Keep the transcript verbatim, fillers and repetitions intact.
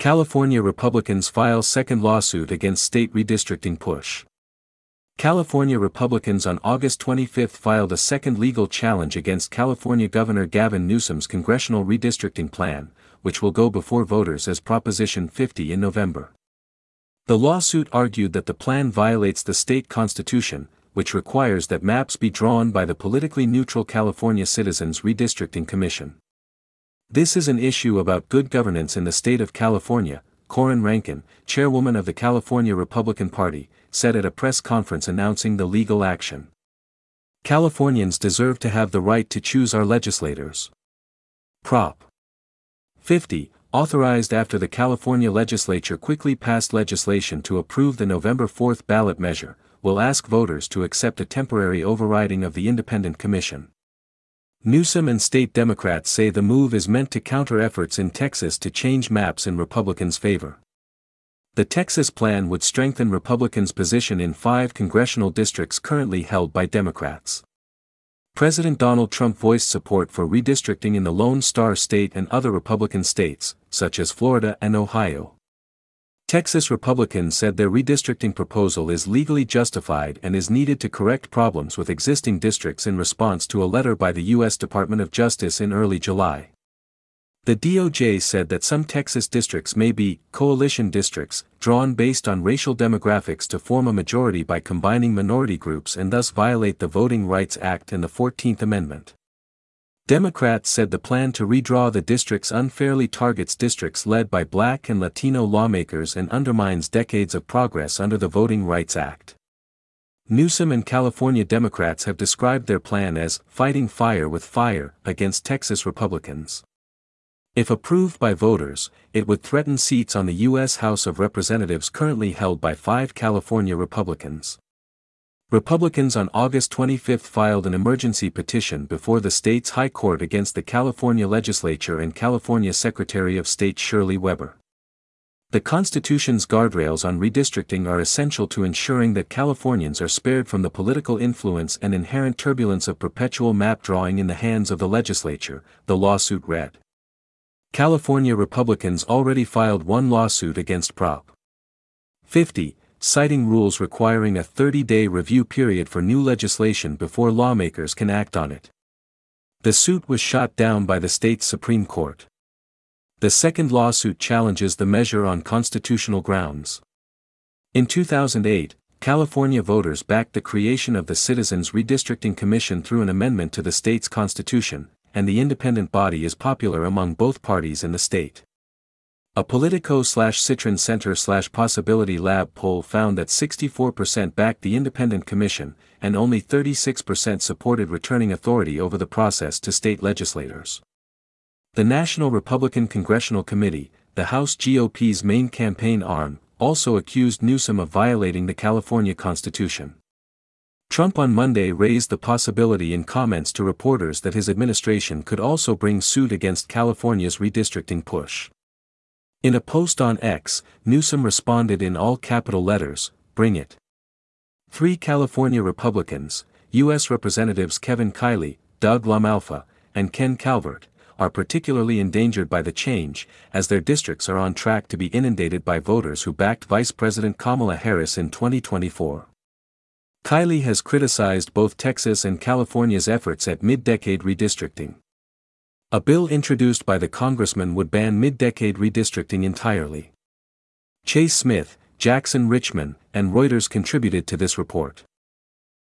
California Republicans file second lawsuit against state redistricting push. California Republicans on August twenty-fifth filed a second legal challenge against California Governor Gavin Newsom's congressional redistricting plan, which will go before voters as Proposition fifty in November. The lawsuit argued that the plan violates the state constitution, which requires that maps be drawn by the politically neutral California Citizens Redistricting Commission. This is an issue about good governance in the state of California, Corin Rankin, chairwoman of the California Republican Party, said at a press conference announcing the legal action. Californians deserve to have the right to choose our legislators. Prop. fifty, authorized after the California legislature quickly passed legislation to approve the November fourth ballot measure, will ask voters to accept a temporary overriding of the independent commission. Newsom and state Democrats say the move is meant to counter efforts in Texas to change maps in Republicans' favor. The Texas plan would strengthen Republicans' position in five congressional districts currently held by Democrats. President Donald Trump voiced support for redistricting in the Lone Star State and other Republican states, such as Florida and Ohio. Texas Republicans said their redistricting proposal is legally justified and is needed to correct problems with existing districts in response to a letter by the U S Department of Justice in early July. The D O J said that some Texas districts may be coalition districts, drawn based on racial demographics to form a majority by combining minority groups and thus violate the Voting Rights Act and the fourteenth Amendment. Democrats said the plan to redraw the districts unfairly targets districts led by Black and Latino lawmakers and undermines decades of progress under the Voting Rights Act. Newsom and California Democrats have described their plan as fighting fire with fire against Texas Republicans. If approved by voters, it would threaten seats on the U S House of Representatives currently held by five California Republicans. Republicans on August twenty-fifth filed an emergency petition before the state's High Court against the California legislature and California Secretary of State Shirley Weber. The Constitution's guardrails on redistricting are essential to ensuring that Californians are spared from the political influence and inherent turbulence of perpetual map drawing in the hands of the legislature, the lawsuit read. California Republicans already filed one lawsuit against Prop. fifty, citing rules requiring a thirty-day review period for new legislation before lawmakers can act on it. The suit was shot down by the state's Supreme Court. The second lawsuit challenges the measure on constitutional grounds. In two thousand eight, California voters backed the creation of the Citizens Redistricting Commission through an amendment to the state's constitution, and the independent body is popular among both parties in the state. A Politico slash Citron Center slash Possibility Lab poll found that sixty-four percent backed the independent commission, and only thirty-six percent supported returning authority over the process to state legislators. The National Republican Congressional Committee, the House G O P's main campaign arm, also accused Newsom of violating the California Constitution. Trump on Monday raised the possibility in comments to reporters that his administration could also bring suit against California's redistricting push. In a post on X, Newsom responded in all capital letters, "Bring it." Three California Republicans, U S Representatives Kevin Kiley, Doug LaMalfa, and Ken Calvert, are particularly endangered by the change, as their districts are on track to be inundated by voters who backed Vice President Kamala Harris in twenty twenty-four. Kiley has criticized both Texas and California's efforts at mid-decade redistricting. A bill introduced by the congressman would ban mid-decade redistricting entirely. Chase Smith, Jackson Richman, and Reuters contributed to this report.